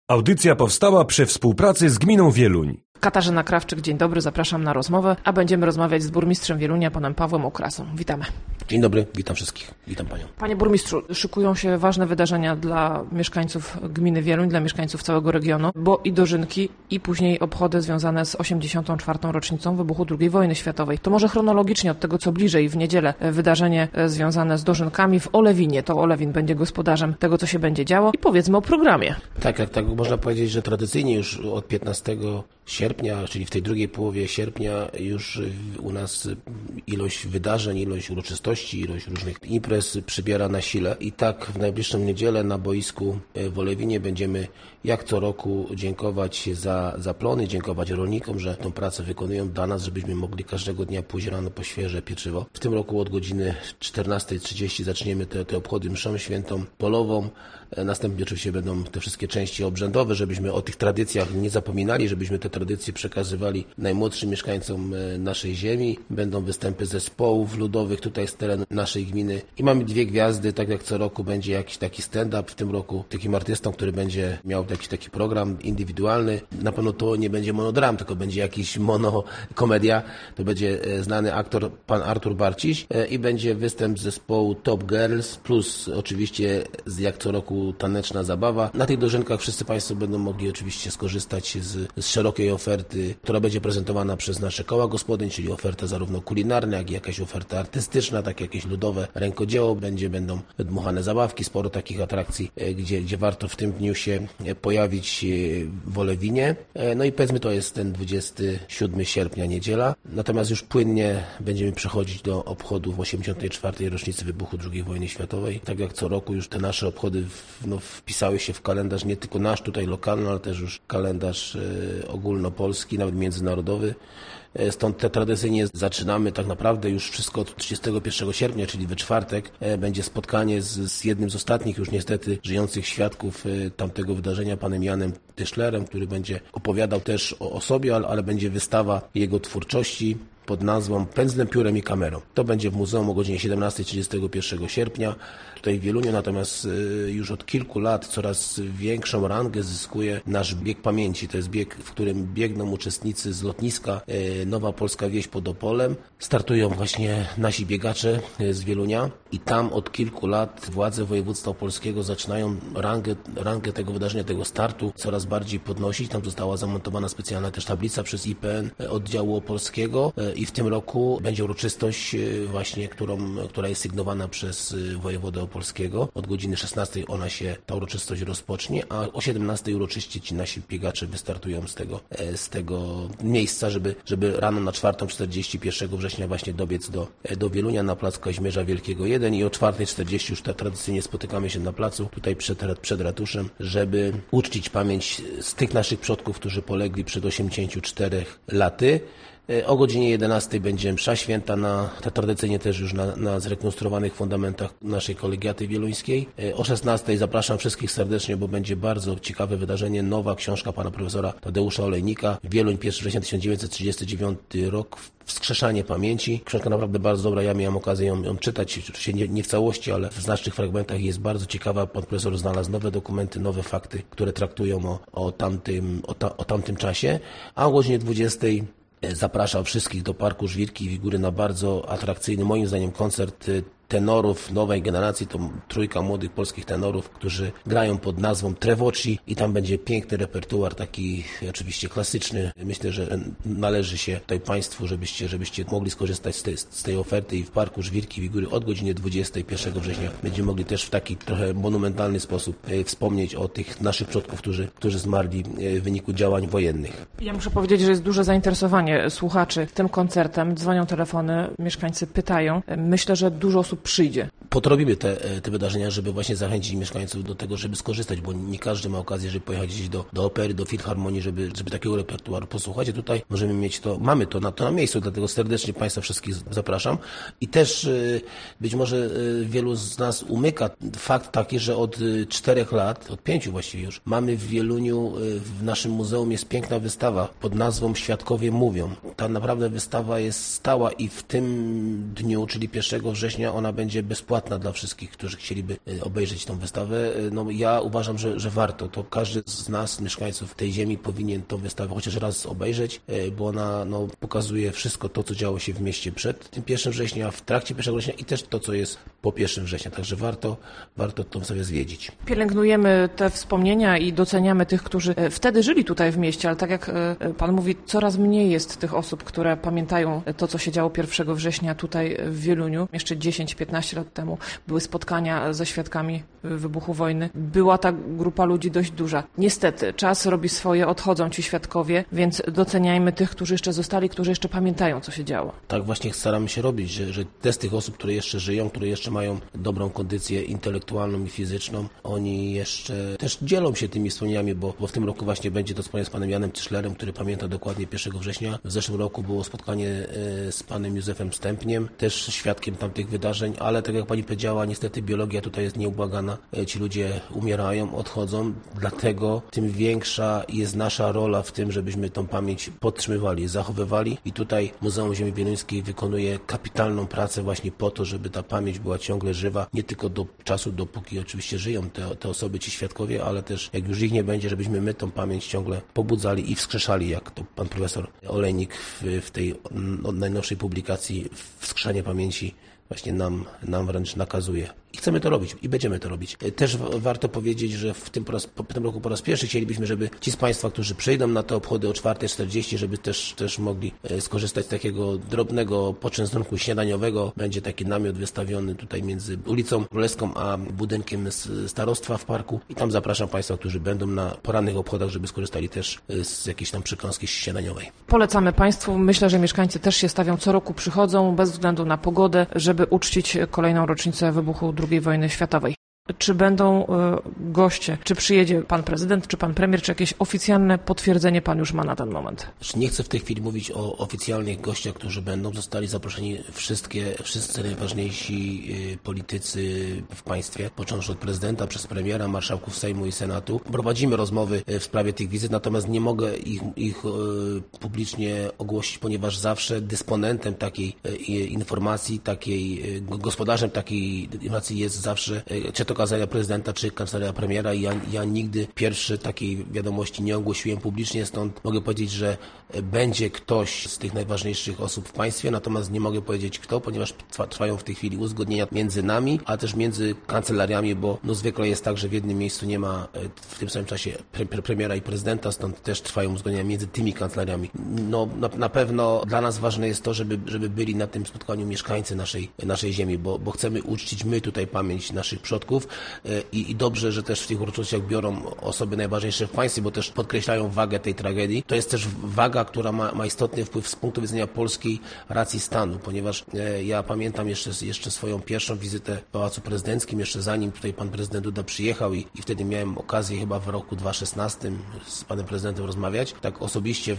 Audycja powstała przy współpracy z Gminą Wieluń. Katarzyna Krawczyk, dzień dobry, zapraszam na rozmowę, a będziemy rozmawiać z burmistrzem Wielunia, panem Pawłem Okrasą. Witamy. Dzień dobry, witam wszystkich, witam panią. Panie burmistrzu, szykują się ważne wydarzenia dla mieszkańców gminy Wieluń, dla mieszkańców całego regionu, bo i dożynki, i później obchody związane z 84. rocznicą wybuchu II wojny światowej. To może chronologicznie od tego, co bliżej, w niedzielę wydarzenie związane z dożynkami w Olewinie. To Olewin będzie gospodarzem tego, co się będzie działo. I powiedzmy o programie. Tak można powiedzieć, że tradycyjnie już od 15 sierpnia, czyli w tej drugiej połowie sierpnia już u nas ilość wydarzeń, ilość uroczystości, ilość różnych imprez przybiera na sile i tak w najbliższą niedzielę na boisku w Olewinie będziemy jak co roku dziękować za plony, dziękować rolnikom, że tą pracę wykonują dla nas, żebyśmy mogli każdego dnia pójść rano po świeże pieczywo. W tym roku od godziny 14:30 zaczniemy te obchody mszą świętą polową. Następnie oczywiście będą te wszystkie części obrzędowe, żebyśmy o tych tradycjach nie zapominali, żebyśmy te tradycje przekazywali najmłodszym mieszkańcom naszej ziemi. Będą występy zespołów ludowych tutaj z terenu naszej gminy. I mamy 2 gwiazdy, tak jak co roku będzie jakiś taki stand-up. W tym roku takim artystą, który będzie miał jakiś taki program indywidualny. Na pewno to nie będzie monodram, tylko będzie jakiś monokomedia. To będzie znany aktor pan Artur Barciś i będzie występ zespołu Top Girls, plus oczywiście jak co roku taneczna zabawa. Na tych dożynkach wszyscy państwo będą mogli oczywiście skorzystać z szerokiej oferty, która będzie prezentowana przez nasze koła gospodyń, czyli oferta zarówno kulinarna, jak i jakaś oferta artystyczna, tak jakieś ludowe rękodzieło. Będą dmuchane zabawki, sporo takich atrakcji, gdzie warto w tym dniu się pojawić w Olewinie. No i powiedzmy, to jest ten 27 sierpnia, niedziela. Natomiast już płynnie będziemy przechodzić do obchodów 84. rocznicy wybuchu II wojny światowej. Tak jak co roku już te nasze obchody wpisały się w kalendarz nie tylko nasz tutaj lokalny, ale też już kalendarz ogólnopolski, nawet międzynarodowy. Stąd te tradycyjnie zaczynamy tak naprawdę już wszystko od 31 sierpnia, czyli we czwartek. Będzie spotkanie z jednym z ostatnich już niestety żyjących świadków tamtego wydarzenia, panem Janem Tyszlerem, który będzie opowiadał też o sobie, ale będzie wystawa jego twórczości pod nazwą Pędzlem, piórem i kamerą. To będzie w muzeum o godzinie 17 31 sierpnia tutaj w Wieluniu, natomiast już od kilku lat coraz większą rangę zyskuje nasz bieg pamięci. To jest bieg, w którym biegną uczestnicy z lotniska Nowa Polska Wieś pod Opolem. Startują właśnie nasi biegacze z Wielunia i tam od kilku lat władze województwa opolskiego zaczynają rangę tego wydarzenia, tego startu coraz bardziej podnosić. Tam została zamontowana specjalna też tablica przez IPN oddziału opolskiego i w tym roku będzie uroczystość właśnie, która jest sygnowana przez wojewodę opolskiego. Od godziny 16 ta uroczystość rozpocznie, a o 17 uroczyście ci nasi biegacze wystartują z tego miejsca, żeby rano na 4:40 września właśnie dobiec do Wielunia na plac Kazimierza Wielkiego 1 i o 4:40 już tradycyjnie spotykamy się na placu, tutaj przed ratuszem, żeby uczcić pamięć z tych naszych przodków, którzy polegli przed 84 laty. O godzinie 11 będzie msza święta tradycyjnie też już na zrekonstruowanych fundamentach naszej kolegiaty wieluńskiej. O 16 zapraszam wszystkich serdecznie, bo będzie bardzo ciekawe wydarzenie. Nowa książka pana profesora Tadeusza Olejnika. Wieluń, 1 września 1939 rok. Wskrzeszanie pamięci. Książka naprawdę bardzo dobra. Ja miałem okazję ją czytać. Oczywiście nie w całości, ale w znacznych fragmentach jest bardzo ciekawa. Pan profesor znalazł nowe dokumenty, nowe fakty, które traktują o tamtym czasie. A o godzinie 20 zapraszam wszystkich do Parku Żwirki i Wigury na bardzo atrakcyjny, moim zdaniem, koncert tenorów nowej generacji, to trójka młodych polskich tenorów, którzy grają pod nazwą Trevoci i tam będzie piękny repertuar, taki oczywiście klasyczny. Myślę, że należy się tutaj Państwu, żebyście mogli skorzystać z tej oferty i w Parku Żwirki Wigury od godziny 21 września będziemy mogli też w taki trochę monumentalny sposób wspomnieć o tych naszych przodków, którzy zmarli w wyniku działań wojennych. Ja muszę powiedzieć, że jest duże zainteresowanie słuchaczy tym koncertem. Dzwonią telefony, mieszkańcy pytają. Myślę, że dużo osób przyjdzie. Podrobimy te wydarzenia, żeby właśnie zachęcić mieszkańców do tego, żeby skorzystać, bo nie każdy ma okazję, żeby pojechać gdzieś do opery, do filharmonii, żeby takiego repertuaru posłuchać. I tutaj możemy mieć mamy to na miejscu, dlatego serdecznie Państwa wszystkich zapraszam. I też być może wielu z nas umyka fakt taki, że od 4 lat, od 5 właściwie już, mamy w Wieluniu, w naszym muzeum jest piękna wystawa pod nazwą Świadkowie Mówią. Ta naprawdę wystawa jest stała i w tym dniu, czyli 1 września, ona ona będzie bezpłatna dla wszystkich, którzy chcieliby obejrzeć tą wystawę. No ja uważam, że warto. To każdy z nas, mieszkańców tej ziemi, powinien tą wystawę chociaż raz obejrzeć, bo ona pokazuje wszystko to, co działo się w mieście przed tym 1 września, w trakcie 1 września i też to, co jest po 1 września. Także warto tą sobie zwiedzić. Pielęgnujemy te wspomnienia i doceniamy tych, którzy wtedy żyli tutaj w mieście, ale tak jak pan mówi, coraz mniej jest tych osób, które pamiętają to, co się działo 1 września tutaj w Wieluniu. Jeszcze 10-15 lat temu były spotkania ze świadkami wybuchu wojny. Była ta grupa ludzi dość duża. Niestety, czas robi swoje, odchodzą ci świadkowie, więc doceniajmy tych, którzy jeszcze zostali, którzy jeszcze pamiętają, co się działo. Tak właśnie staramy się robić, że te z tych osób, które jeszcze żyją, które jeszcze mają dobrą kondycję intelektualną i fizyczną, oni jeszcze też dzielą się tymi wspomnieniami, bo w tym roku właśnie będzie to spotkanie z panem Janem Tyszlerem, który pamięta dokładnie 1 września. W zeszłym roku było spotkanie z panem Józefem Stępniem, też świadkiem tamtych wydarzeń, ale tak jak pani powiedziała, niestety biologia tutaj jest nieubłagana. Ci ludzie umierają, odchodzą, dlatego tym większa jest nasza rola w tym, żebyśmy tą pamięć podtrzymywali, zachowywali i tutaj Muzeum Ziemi Wieluńskiej wykonuje kapitalną pracę właśnie po to, żeby ta pamięć była ciągle żywa, nie tylko do czasu, dopóki oczywiście żyją te osoby, ci świadkowie, ale też jak już ich nie będzie, żebyśmy my tą pamięć ciągle pobudzali i wskrzeszali, jak to pan profesor Olejnik w tej najnowszej publikacji Wskrzeszanie pamięci właśnie nam wręcz nakazuje. I chcemy to robić i będziemy to robić. Też warto powiedzieć, że w tym roku po raz pierwszy chcielibyśmy, żeby ci z Państwa, którzy przyjdą na te obchody o 4:40, żeby też mogli skorzystać z takiego drobnego poczęstunku śniadaniowego. Będzie taki namiot wystawiony tutaj między ulicą Królewską a budynkiem starostwa w parku i tam zapraszam Państwa, którzy będą na porannych obchodach, żeby skorzystali też z jakiejś tam przekąski śniadaniowej. Polecamy Państwu. Myślę, że mieszkańcy też się stawią, co roku przychodzą bez względu na pogodę, żeby uczcić kolejną rocznicę wybuchu II wojny światowej. Czy będą goście, czy przyjedzie pan prezydent, czy pan premier, czy jakieś oficjalne potwierdzenie pan już ma na ten moment? Nie chcę w tej chwili mówić o oficjalnych gościach, którzy będą. Zostali zaproszeni wszyscy najważniejsi politycy w państwie, począwszy od prezydenta, przez premiera, marszałków Sejmu i Senatu. Prowadzimy rozmowy w sprawie tych wizyt, natomiast nie mogę ich publicznie ogłosić, ponieważ zawsze dysponentem takiej informacji, gospodarzem takiej informacji jest zawsze czy to kancelaria prezydenta, czy kancelaria premiera. Ja nigdy pierwszy takiej wiadomości nie ogłosiłem publicznie, stąd mogę powiedzieć, że będzie ktoś z tych najważniejszych osób w państwie, natomiast nie mogę powiedzieć kto, ponieważ trwają w tej chwili uzgodnienia między nami, a też między kancelariami, bo zwykle jest tak, że w jednym miejscu nie ma w tym samym czasie premiera i prezydenta, stąd też trwają uzgodnienia między tymi kancelariami. Na pewno dla nas ważne jest to, żeby byli na tym spotkaniu mieszkańcy naszej ziemi, bo chcemy uczcić my tutaj pamięć naszych przodków i dobrze, że też w tych uroczystościach biorą osoby najważniejsze w państwie, bo też podkreślają wagę tej tragedii. To jest też waga, która ma istotny wpływ z punktu widzenia polskiej racji stanu, ponieważ ja pamiętam jeszcze swoją pierwszą wizytę w Pałacu Prezydenckim, jeszcze zanim tutaj pan prezydent Duda przyjechał i wtedy miałem okazję chyba w roku 2016 z panem prezydentem rozmawiać, tak osobiście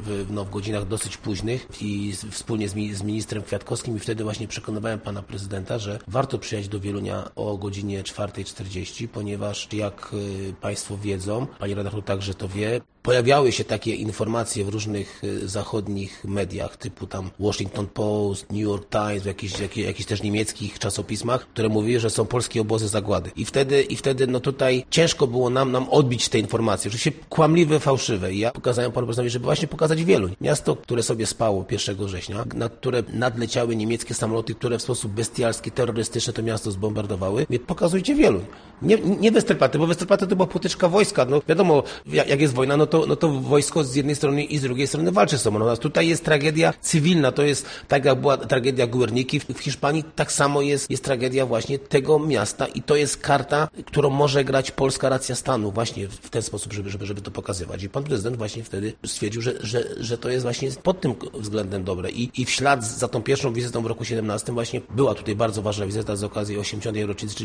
w godzinach dosyć późnych i wspólnie z ministrem Kwiatkowskim i wtedy właśnie przekonywałem pana prezydenta, że warto przyjechać do Wielunia o godzinie 4:40, ponieważ jak Państwo wiedzą, pani redaktor także to wie, pojawiały się takie informacje w różnych zachodnich mediach, typu tam Washington Post, New York Times, w jakichś też niemieckich czasopismach, które mówiły, że są polskie obozy zagłady. I wtedy tutaj ciężko było nam odbić te informacje, oczywiście kłamliwe, fałszywe. I ja pokazałem panu prezydentowi, żeby właśnie pokazać Wieluń. Miasto, które sobie spało 1 września, na które nadleciały niemieckie samoloty, które w sposób bestialski, terrorystyczny to miasto zbombardowały. Pokazujcie Wieluń. Nie Westerplatte, bo Westerplatte to była potyczka wojska. Wiadomo, jak jest wojna, no to wojsko z jednej strony i z drugiej strony walczy z sobą. Natomiast tutaj jest tragedia cywilna, to jest tak jak była tragedia Guerniki w Hiszpanii, tak samo jest tragedia właśnie tego miasta i to jest karta, którą może grać polska racja stanu właśnie w ten sposób, żeby to pokazywać. I pan prezydent właśnie wtedy stwierdził, że to jest właśnie pod tym względem dobre. I w ślad za tą pierwszą wizytą w roku 17 właśnie była tutaj bardzo ważna wizyta z okazji 80. rocznicy, czyli prezydent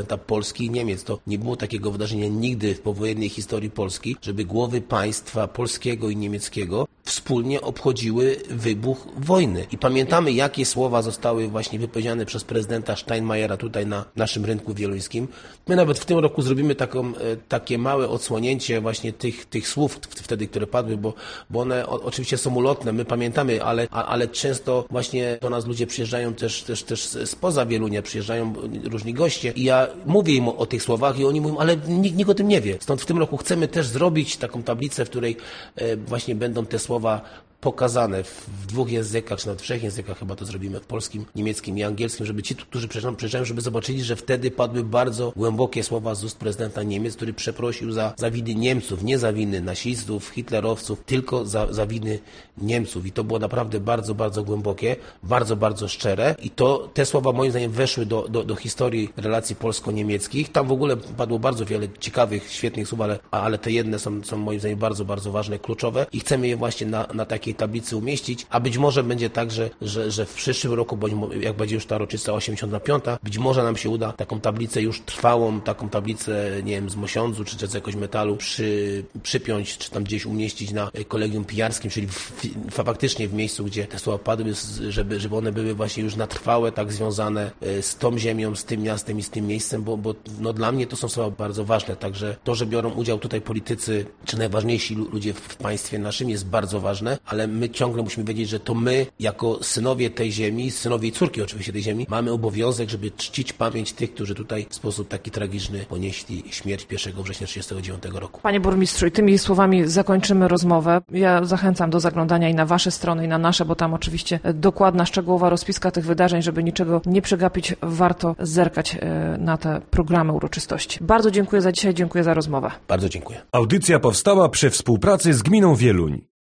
prezydenta Polski i Niemiec. To nie było takiego wydarzenia nigdy w powojennej historii Polski, żeby głowy państwa polskiego i niemieckiego wspólnie obchodziły wybuch wojny. I pamiętamy, jakie słowa zostały właśnie wypowiedziane przez prezydenta Steinmeiera tutaj na naszym rynku wieluńskim. My nawet w tym roku zrobimy takie małe odsłonięcie właśnie tych słów wtedy, które padły, bo one oczywiście są ulotne, my pamiętamy, ale często właśnie do nas ludzie przyjeżdżają też spoza Wielunia, przyjeżdżają różni goście i ja mówię im o tych słowach i oni mówią, ale nikt o tym nie wie. Stąd w tym roku chcemy też zrobić taką tablicę, w której właśnie będą te słowa pokazane w 2 językach, czy nawet w 3 językach, chyba to zrobimy, w polskim, niemieckim i angielskim, żeby ci, którzy przyjeżdżają, żeby zobaczyli, że wtedy padły bardzo głębokie słowa z ust prezydenta Niemiec, który przeprosił za winy Niemców, nie za winy nazistów, hitlerowców, tylko za winy Niemców. I to było naprawdę bardzo, bardzo głębokie, bardzo, bardzo szczere. I te słowa moim zdaniem weszły do historii relacji polsko-niemieckich. Tam w ogóle padło bardzo wiele ciekawych, świetnych słów, ale te jedne są moim zdaniem bardzo, bardzo ważne, kluczowe i chcemy je właśnie na takiej tablicy umieścić, a być może będzie tak, że w przyszłym roku, jak będzie już ta rocznica 85, być może nam się uda taką tablicę już trwałą, taką tablicę, nie wiem, z mosiądzu, czy z jakiegoś metalu przypiąć, czy tam gdzieś umieścić na kolegium pijarskim, czyli faktycznie w miejscu, gdzie te słowa padły, żeby one były właśnie już na trwałe, tak związane z tą ziemią, z tym miastem i z tym miejscem, bo no, dla mnie to są słowa bardzo ważne, także to, że biorą udział tutaj politycy, czy najważniejsi ludzie w państwie naszym jest bardzo ważne, ale my ciągle musimy wiedzieć, że to my, jako synowie tej ziemi, synowie i córki oczywiście tej ziemi, mamy obowiązek, żeby czcić pamięć tych, którzy tutaj w sposób taki tragiczny ponieśli śmierć 1 września 1939 roku. Panie burmistrzu, i tymi słowami zakończymy rozmowę. Ja zachęcam do zaglądania i na wasze strony, i na nasze, bo tam oczywiście dokładna, szczegółowa rozpiska tych wydarzeń, żeby niczego nie przegapić, warto zerkać na te programy uroczystości. Bardzo dziękuję za dzisiaj, dziękuję za rozmowę. Bardzo dziękuję. Audycja powstała przy współpracy z Gminą Wieluń.